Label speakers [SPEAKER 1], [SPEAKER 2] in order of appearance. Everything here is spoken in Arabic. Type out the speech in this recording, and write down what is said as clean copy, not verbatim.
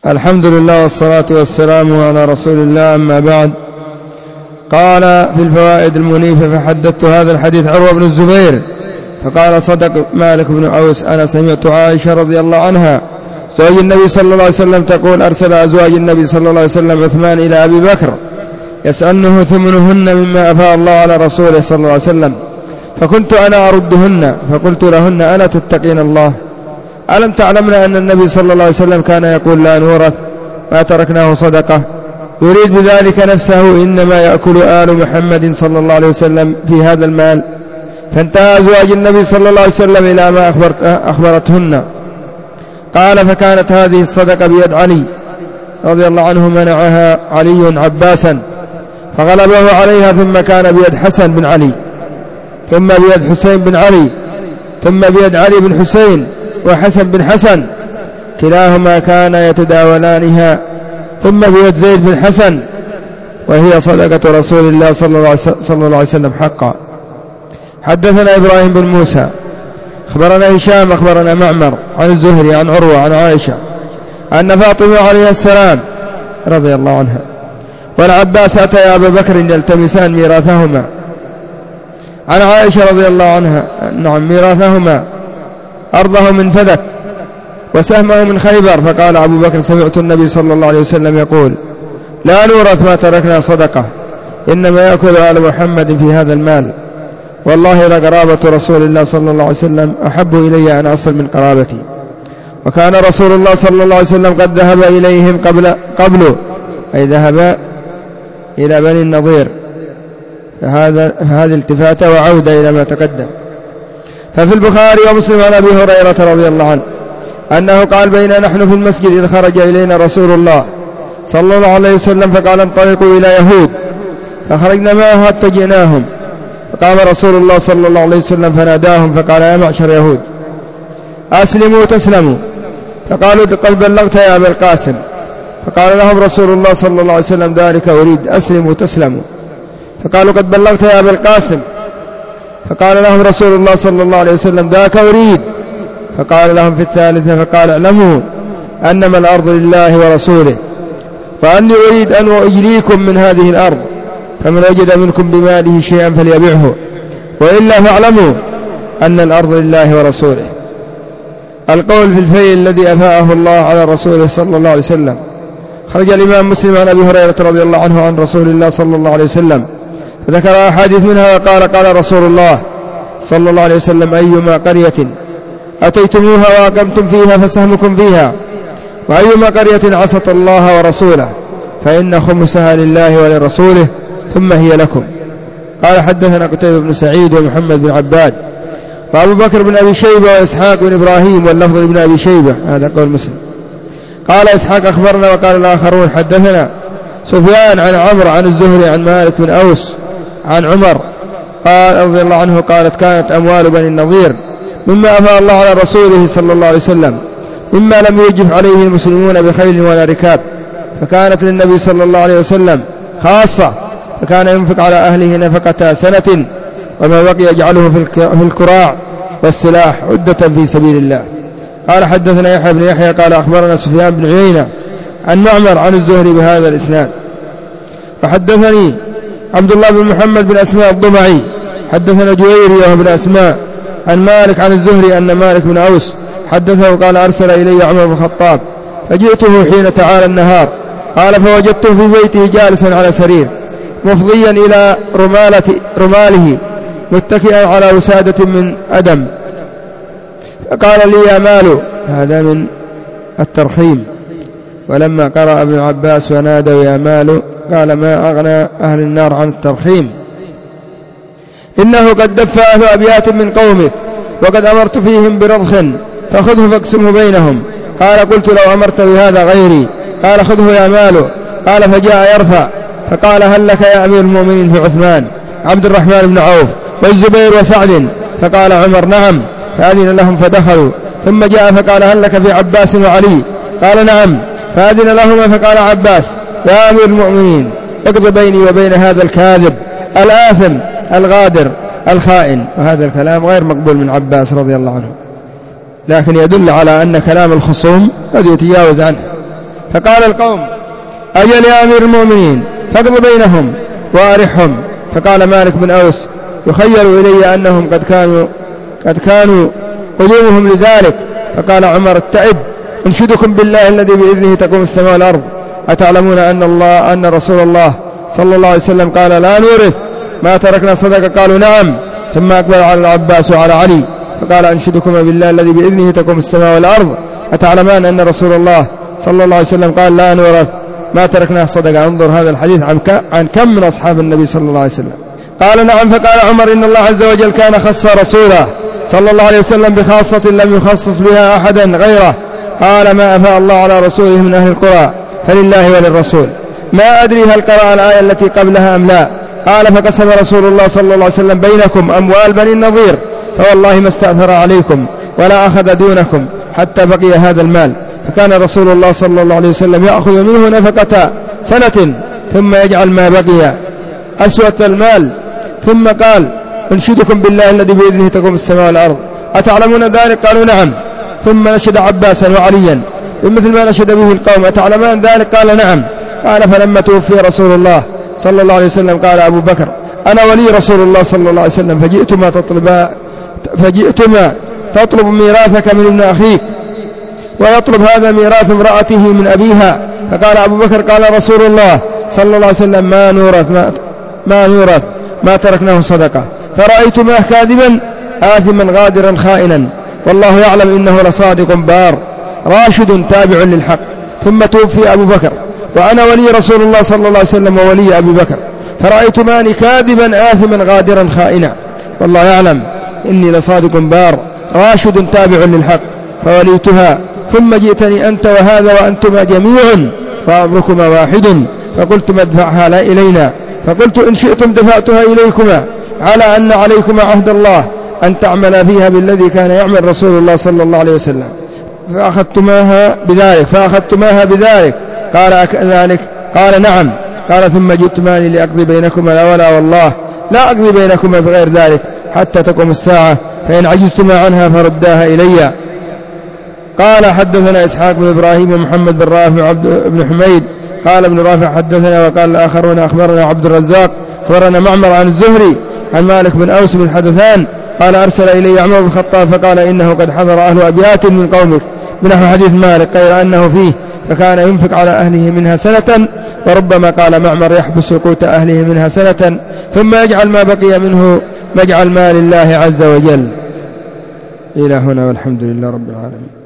[SPEAKER 1] الحمد لله والصلاة والسلام على رسول الله، أما بعد. قال في الفوائد المنيفة: فحدثت هذا الحديث عروة بن الزبير فقال: صدق مالك بن أوس، أنا سمعت عائشة رضي الله عنها زوج النبي صلى الله عليه وسلم تقول: أرسل أزواج النبي صلى الله عليه وسلم عثمان إلى أبي بكر يسألنه ثمنهن مما أفاء الله على رسوله صلى الله عليه وسلم، فكنت أنا أردهن، فقلت لهن: ألا تتقين الله؟ ألم تعلمن أن النبي صلى الله عليه وسلم كان يقول: لا نورث ما تركناه صدقة، يريد بذلك نفسه، إنما يأكل آل محمد صلى الله عليه وسلم في هذا المال. فانتهى أزواج النبي صلى الله عليه وسلم إلى ما أخبرتهن. قال: فكانت هذه الصدقة بيد علي رضي الله عنه، منعها علي عباسا فغلبه عليها، ثم كان بيد حسن بن علي، ثم بيد حسين بن علي، ثم بيد علي بن حسين وحسن بن حسن، كلاهما كان يتداولانها، ثم بيد زيد بن حسن، وهي صدقة رسول الله صلى الله عليه وسلم حقا. حدثنا إبراهيم بن موسى أخبرنا هشام أخبرنا معمر عن الزهري عن عروة عن عائشة أن فاطمة عليه السلام رضي الله عنها والعباس أتيا أبا بكر يلتمسان ميراثهما. عن عائشة رضي الله عنها: نعم، ميراثهما أرضه من فدك وسهمه من خيبر. فقال أبو بكر: سمعت النبي صلى الله عليه وسلم يقول: لا نورث ما تركنا صدقة، إنما يأكل آل محمد في هذا المال، والله لقرابة رسول الله صلى الله عليه وسلم أحب إلي أن أصل من قرابتي. وكان رسول الله صلى الله عليه وسلم قد ذهب إليهم قبل أي ذهب إلى بني النضير، فهذه التفاتة وعودة إلى ما تقدم. ففي البخاري ومسلم عن أبي هريرة رضي الله عنه أنه قال: بينما نحن في المسجد إذ خرج إلينا رسول الله صلى الله عليه وسلم فقال: انطلقوا إلى يهود، فخرجنا معه حتى جئناهم، فقام رسول الله صلى الله عليه وسلم فناداهم فقال: يا معشر يهود، أسلموا تسلموا. فقالوا: قد بلغت يا أبا القاسم. فقال لهم رسول الله صلى الله عليه وسلم: ذلك أريد، أسلموا تسلموا. فقالوا: قد بلغت يا أبا القاسم. فقال لهم رسول الله صلى الله عليه وسلم: ذاك أريد. فقال لهم في الثالثة فقال: اعلموا أنما الأرض لله ورسوله، وأني أريد أن أجليكم من هذه الأرض، فمن وجد منكم بماله شيئا فليبعه، وإلا فاعلموا أن الأرض لله ورسوله. القول في الفيء الذي أفاءه الله على رسوله صلى الله عليه وسلم. خرج الإمام مسلم عن أبي هريرة رضي الله عنه عن رسول الله صلى الله عليه وسلم فذكر أحاديث منها وقال: قال رسول الله صلى الله عليه وسلم: أيما قرية أتيتموها وأقمتم فيها فسهمكم فيها، وأيما قرية عصت الله ورسوله فإن خمسها لله ولرسوله ثم هي لكم. قال: حدثنا قتيبة بن سعيد ومحمد بن عباد وأبو بكر بن أبي شيبة وإسحاق بن إبراهيم واللفظ بن أبي شيبة، هذا قول مسلم. قال إسحاق: أخبرنا. وقال الآخرون: حدثنا سفيان عن عمرو عن الزهري عن مالك بن أوس عن عمر قال رضي الله عنه قالت: كانت أموال بني النضير مما أفاء الله على رسوله صلى الله عليه وسلم، مما لم يجف عليه المسلمون بخيل ولا ركاب، فكانت للنبي صلى الله عليه وسلم خاصة، فكان ينفق على أهله نفقة سنة، وما بقي يجعله في الكراع والسلاح عدة في سبيل الله. قال: حدثنا يحيى بن يحيى قال: أخبرنا سفيان بن عيينة عن معمر عن الزهري بهذا الإسناد. وحدثني عبد الله بن محمد بن أسماء الضبعي حدثنا جويرية بن أسماء عن مالك عن الزهري أن مالك بن أوس حدثه قال: أرسل إلي عمر بن الخطاب فجئته حين تعالى النهار، قال: فوجدته في بيته جالسا على سرير مفضيا إلى رماله متكئا على وسادة من أدم، فقال لي: يا مال، هذا من الترحيم. ولما قرأ ابن عباس ونادوا يا مال قال: ما أغنى أهل النار عن الترحيم، إنه قد دفع أبيات من قومك، وقد أمرت فيهم برضخ فخذه فاقسمه بينهم. قال: قلت: لو أمرت بهذا غيري. قال: خذه يا مال. قال: فجاء يرفع، فقال: هل لك يا أمير المؤمنين في عثمان عبد الرحمن بن عوف والزبير وسعد؟ فقال عمر: نعم. فأذن لهم فدخلوا، ثم جاء فقال: هل لك في عباس وعلي؟ قال: نعم. فأذن لهما فقال عباس: يا أمير المؤمنين، اقض بيني وبين هذا الكاذب الآثم الغادر الخائن. وهذا الكلام غير مقبول من عباس رضي الله عنه، لكن يدل على أن كلام الخصوم قد يتجاوز عنه. فقال القوم: أجل يا أمير المؤمنين، فاقض بينهم وأرحهم. فقال مالك بن أوس: يخيل إلي أنهم قد كانوا قدومهم لذلك. فقال عمر: اتئب، انشدكم بالله الذي بإذنه تقوم السماء والأرض، أتعلمون أن رسول الله صلى الله عليه وسلم قال: لا نورث ما تركنا صدقة؟ قالوا: نعم. ثم أقبل على العباس وعلى علي فقال: أنشدكم بالله الذي بإذنه تقوم السماء والأرض، أتعلمان أن رسول الله صلى الله عليه وسلم قال: لا نورث ما تركناه صدقة؟ انظر هذا الحديث عن كم من أصحاب النبي صلى الله عليه وسلم. قال: نعم. فقال عمر: إن الله عز وجل كان خص رسوله صلى الله عليه وسلم بخاصة لم يخصص بها أحدا غيره. قال: ما أفاء الله على رسوله من أهل القرى فلله وللرسول. ما أدري هل قرأ الآية التي قبلها أم لا. قال: فقسم رسول الله صلى الله عليه وسلم بينكم أموال بني النضير، فوالله ما استأثر عليكم ولا أخذ دونكم حتى بقي هذا المال. فكان رسول الله صلى الله عليه وسلم يأخذ منه نفقة سنة ثم يجعل ما بقي أسوة المال. ثم قال: انشدكم بالله الذي بإذنه تقوم السماء والأرض، أتعلمون ذلك؟ قالوا: نعم. ثم نشد عباسا وعليا بمثل ما نشد به القوم: أتعلمان ذلك؟ قال: نعم. قال: فلما توفي رسول الله صلى الله عليه وسلم قال أبو بكر: أنا ولي رسول الله صلى الله عليه وسلم، فجئتما تطلب ميراثك من ابن أخيك، ويطلب هذا ميراث امرأته من أبيها. فقال أبو بكر: قال رسول الله صلى الله عليه وسلم: ما نورث ما تركناه صدقة. فرأيتماه كاذبا آثما غادرا خائنا، والله يعلم إنه لصادق بار راشد تابع للحق. ثم توفي أبو بكر وأنا ولي رسول الله صلى الله عليه وسلم وولي أبي بكر، فرأيتماني كاذبا آثما غادرا خائنا، والله يعلم إني لصادق بار راشد تابع للحق، فوليتها. ثم جئتني أنت وهذا وأنتما جميعا فأمركما واحد، فقلتما ادفعها لا إلينا، فقلت: إن شئتم دفعتها إليكما، على أن عليكما عهد الله أن تعمل فيها بالذي كان يعمل رسول الله صلى الله عليه وسلم، فأخذتماها بذلك. قال: أكذلك؟ قال: نعم. قال: ثم جئتماني لأقضي بينكما، لا ولا والله لا أقضي بينكما بغير ذلك حتى تقوم الساعة، فإن عجزتما عنها فرداها إلي. قال: حدثنا إسحاق بن إبراهيم ومحمد بن رافع بن حميد. قال ابن رافع: حدثنا. وقال الآخرون: أخبرنا عبد الرزاق أخبرنا معمر عن الزهري عن مالك بن أوس بن الحدثان قال: أرسل إلي عمر بن الخطاب فقال: إنه قد حضر أهل أبيات من قومك بنحو حديث مالك غير أنه فيه، فكان ينفق على أهله منها سنة، وربما قال معمر: يحبس قوت أهله منها سنة ثم يجعل ما بقي منه مجعل مال الله عز وجل. إلى هنا والحمد لله رب العالمين.